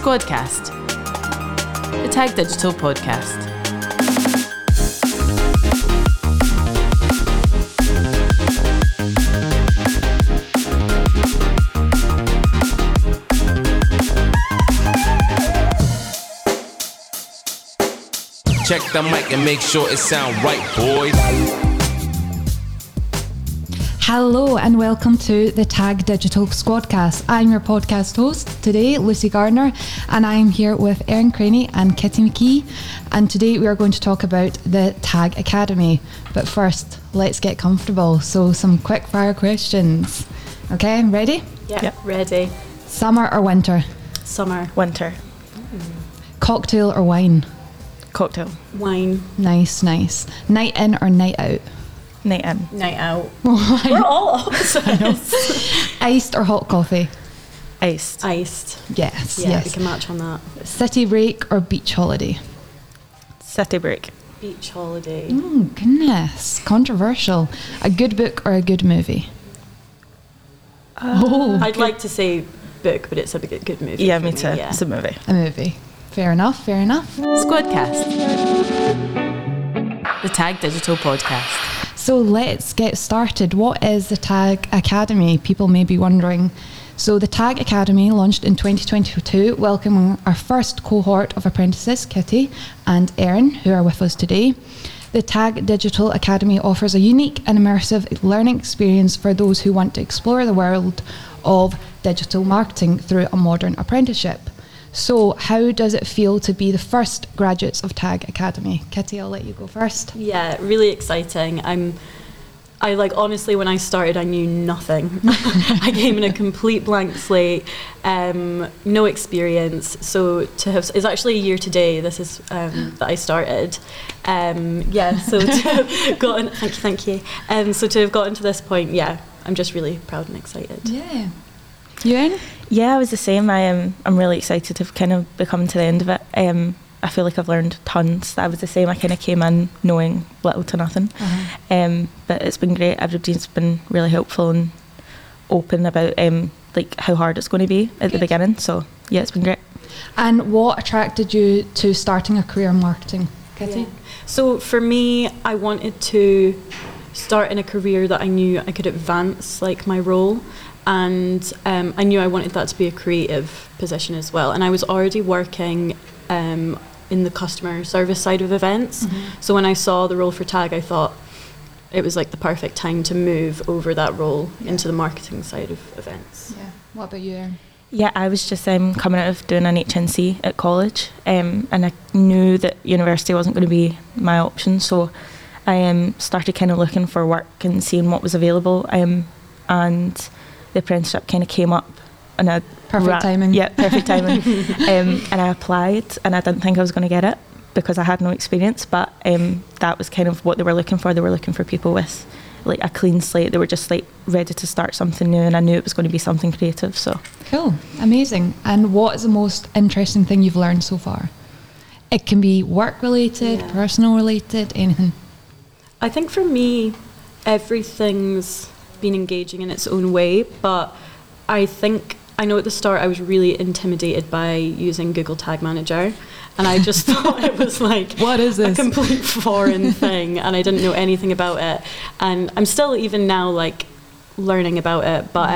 Squadcast, the Tag Digital podcast. Check the mic and make sure it sound right, boys. Hello and welcome to the Tag Digital Squadcast. I'm your podcast host today, Lucy Gardner, and I'm here with Erin Craney and Kitty McKee. And today we are going to talk about the Tag Academy. But first, let's get comfortable. So some quick fire questions. Okay, ready? Yep. Ready. Summer or winter? Summer. Winter. Cocktail or wine? Cocktail. Wine. Nice. Night in or night out? Night in. Night out. We're all opposites. Iced or hot coffee? Iced. Iced. Yes, Yeah, yes. we can match on that. City break or beach holiday? City break. Beach holiday. Oh, goodness. Controversial. A good book or a good movie? I'd like to say book, but it's a good movie. Yeah, for me too. Yeah. It's a movie. A movie. Fair enough. Squadcast, the Tag Digital podcast. So let's get started. What is the Tag Academy? People may be wondering. So the Tag Academy launched in 2022, welcoming our first cohort of apprentices, Kitty and Erin, who are with us today. The Tag Digital Academy offers a unique and immersive learning experience for those who want to explore the world of digital marketing through a modern apprenticeship. So how does it feel to be the first graduates of Tag Academy? Kitty, I'll let you go first. Yeah, really exciting. Honestly, when I started, I knew nothing. I came in a complete blank slate, no experience. So it's actually a year today. This is that I started. So to have gotten, thank you. So to have gotten to this point, yeah, I'm just really proud and excited. Yeah. You in? Yeah, I was the same. I'm really excited to have kind of become to the end of it. I feel like I've learned tons. I was the same. I kind of came in knowing little to nothing. But it's been great. Everybody's been really helpful and open about how hard it's going to be at the beginning. So yeah, it's been great. And what attracted you to starting a career in marketing, Kitty? Yeah. So for me, I wanted to start in a career that I knew I could advance my role. And I knew I wanted that to be a creative position as well. And I was already working in the customer service side of events. So when I saw the role for Tag, I thought it was the perfect time to move over that role into the marketing side of events. Yeah. What about you, Erin? Yeah, I was just coming out of doing an HNC at college, and I knew that university wasn't going to be my option. So I started kind of looking for work and seeing what was available. And the apprenticeship kind of came up, and Perfect timing. Yeah, perfect timing. And I applied, and I didn't think I was going to get it because I had no experience. But that was kind of what they were looking for. They were looking for people with a clean slate. They were just ready to start something new, and I knew it was going to be something creative. So Cool, amazing. And what is the most interesting thing you've learned so far? It can be work related, personal related, anything. I think for me, everything's been engaging in its own way, but I know at the start I was really intimidated by using Google Tag Manager, and I just thought it was what is this? a complete foreign thing, and I didn't know anything about it, and I'm still even now learning about it, but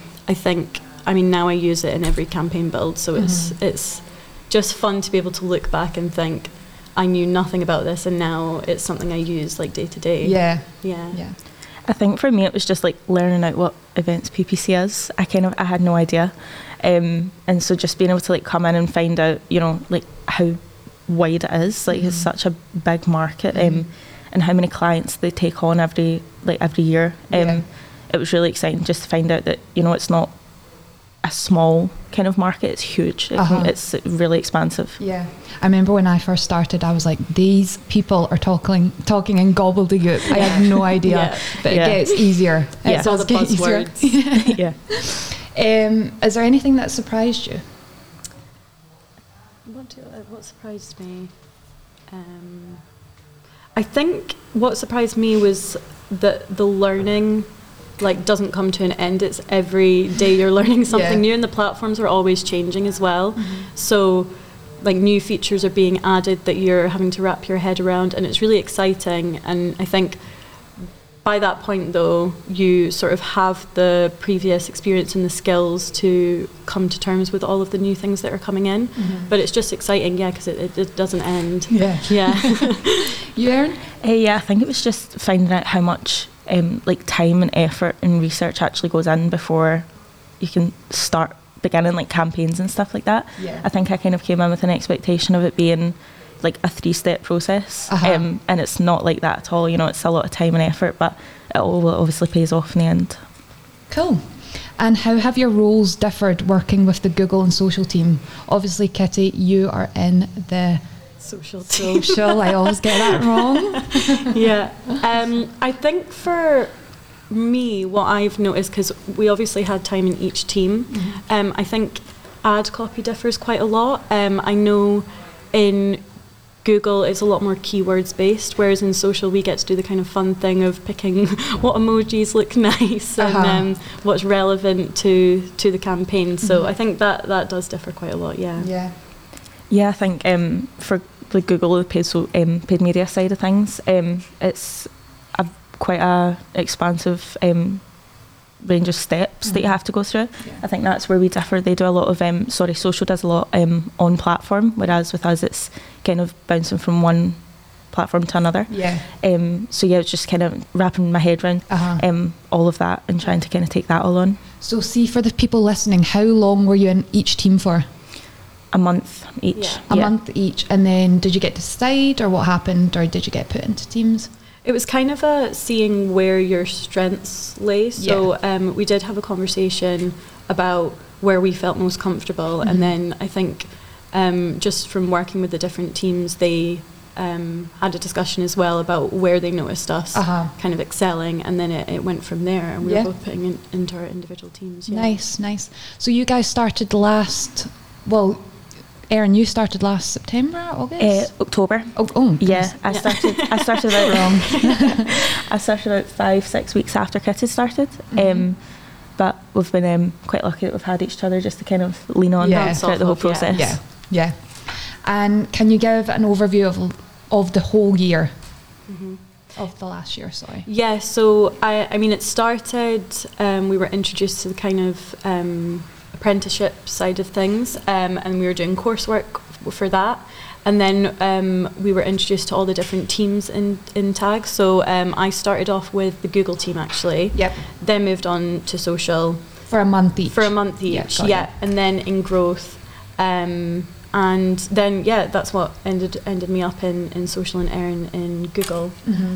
now I use it in every campaign build, so it's just fun to be able to look back and think I knew nothing about this, and now it's something I use day to day. Yeah. I think for me it was just learning out what events PPC is. I had no idea, and so just being able to come in and find out how wide it is. It's such a big market, and how many clients they take on every year. It was really exciting just to find out that it's not a small kind of market. It's huge. It's really expansive. Yeah. I remember when I first started, I was like, these people are talking in gobbledygook. I had no idea, but it gets easier. It's all the buzzwords. Yeah. Is there anything that surprised you? What surprised me? I think what surprised me was the learning like doesn't come to an end. It's every day you're learning something new, and the platforms are always changing as well. So like new features are being added that you're having to wrap your head around, and it's really exciting. And I think by that point though, you sort of have the previous experience and the skills to come to terms with all of the new things that are coming in. But it's just exciting, because it doesn't end. You, Erin? Yeah, I think it was just finding out how much like time and effort and research actually goes in before you can start beginning like campaigns and stuff like that. I think I kind of came in with an expectation of it being like a 3-step process, and it's not like that at all. It's a lot of time and effort, but it all obviously pays off in the end. Cool. And how have your roles differed working with the Google and social team? Obviously, Kitty, you are in the social team. I always get that wrong. I think for me, what I've noticed, because we obviously had time in each team, I think ad copy differs quite a lot. I know in Google it's a lot more keywords based, whereas in social we get to do the kind of fun thing of picking what emojis look nice and what's relevant to the campaign. So I think that does differ quite a lot. I think for the Google the paid media side of things, it's quite a expansive range of steps that you have to go through. I think that's where we differ. They do a lot of social does a lot on platform, whereas with us it's kind of bouncing from one platform to another. It's just kind of wrapping my head around all of that and trying to kind of take that all on. So see, for the people listening, how long were you in each team for? A month each. A month each. And then did you get to decide, or what happened, or did you get put into teams? It was kind of seeing where your strengths lay. So we did have a conversation about where we felt most comfortable, and then I think just from working with the different teams, they had a discussion as well about where they noticed us kind of excelling, and then it went from there, and we were both putting into our individual teams. Nice. So you guys started Erin, you started last September, August? October. I started out wrong. I started about 5-6 weeks after Kitty started. But we've been quite lucky that we've had each other just to kind of lean on throughout the whole process. And can you give an overview of the whole year? Of the last year, sorry. So I mean it started, we were introduced to the kind of apprenticeship side of things, and we were doing coursework for that, and then we were introduced to all the different teams in TAG. So I started off with the Google team actually, then moved on to social for a month each, and then in growth, and then that's what ended me up in social, and Erin in Google.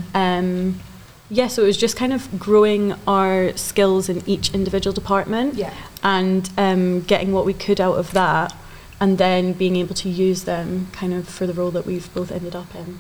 So it was just kind of growing our skills in each individual department, and getting what we could out of that, and then being able to use them kind of for the role that we've both ended up in.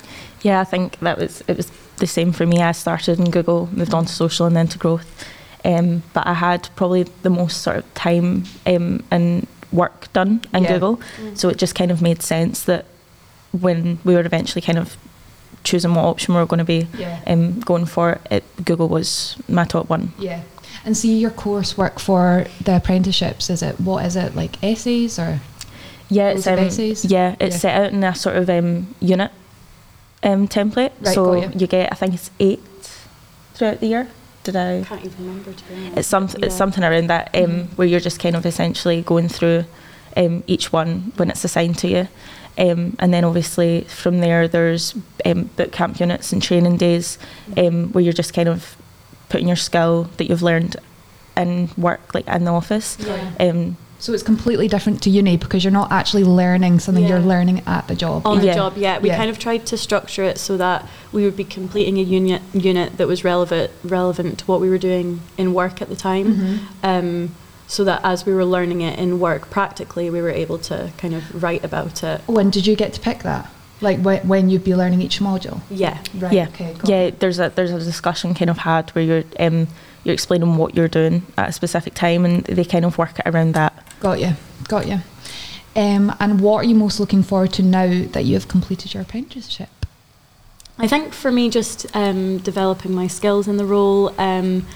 I think it was the same for me. I started in Google, moved on to social, and then to growth, but I had probably the most sort of time and work done in Google, so it just kind of made sense that when we were eventually kind of choosing what option we were going to be going for, Google was my top one. And see, your coursework for the apprenticeships, what is it, like essays or? It's essays. It's set out in a sort of unit template. So you get, I think it's 8 throughout the year. I can't even remember, to be honest. It's something around that, where you're just kind of essentially going through each one when it's assigned to you. And then obviously from there there's boot camp units and training days, where you're just kind of putting your skill that you've learned in work, like in the office. So it's completely different to uni, because you're not actually learning something, you're learning at the job. On the job, We kind of tried to structure it so that we would be completing a unit that was relevant to what we were doing in work at the time. So that as we were learning it in work practically, we were able to kind of write about it. When did you get to pick that? Like when you'd be learning each module? There's a discussion kind of had where you're explaining what you're doing at a specific time, and they kind of work it around that. Got you. And what are you most looking forward to now that you have completed your apprenticeship? I think for me, just developing my skills in the role.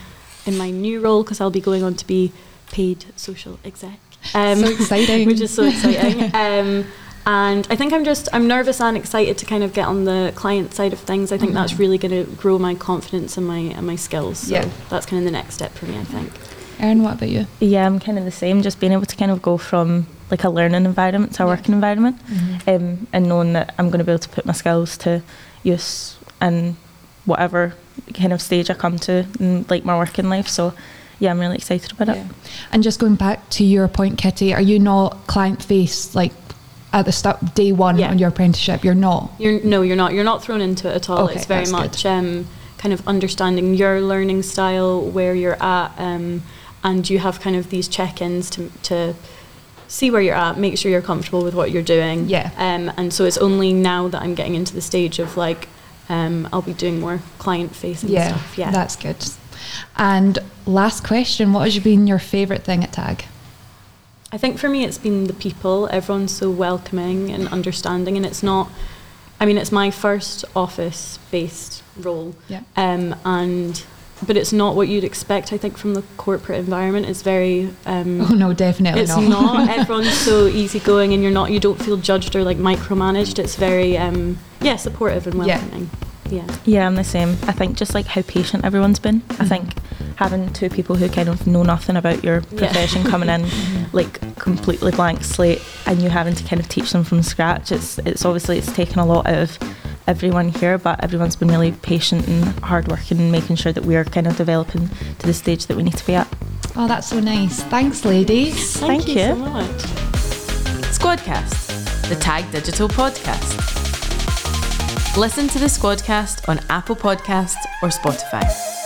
in my new role, because I'll be going on to be paid social exec. So exciting. Which is so exciting. And I think I'm nervous and excited to kind of get on the client side of things. I think that's really going to grow my confidence and my skills. So that's kind of the next step for me, I think. Erin, what about you? Yeah, I'm kind of the same, just being able to kind of go from like a learning environment to a working environment, and knowing that I'm going to be able to put my skills to use in whatever kind of stage I come to in like my working life. So yeah, I'm really excited about it. And just going back to your point, Kitty, are you not client faced like at the start, day one on your apprenticeship? You're not? You're not. You're not thrown into it at all. Okay, it's very much kind of understanding your learning style, where you're at, and you have kind of these check-ins to see where you're at, make sure you're comfortable with what you're doing. And so it's only now that I'm getting into the stage of like, I'll be doing more client-facing stuff. Yeah, that's good. And last question, what has been your favourite thing at TAG? I think for me it's been the people. Everyone's so welcoming and understanding, and it's my first office-based role. But it's not what you'd expect, I think, from the corporate environment. It's very oh no, definitely it's not. Everyone's so easygoing, and you don't feel judged or like micromanaged. It's very supportive and welcoming. Yeah, I'm the same. I think just like how patient everyone's been. I think having two people who kind of know nothing about your profession coming in like completely blank slate, and you having to kind of teach them from scratch, it's obviously it's taken a lot out of everyone here, but everyone's been really patient and hardworking and making sure that we're kind of developing to the stage that we need to be at. Oh, that's so nice. Thanks, ladies. Thank you so much. Squadcast, the TAG Digital podcast. Listen to the Squadcast on Apple Podcasts or Spotify.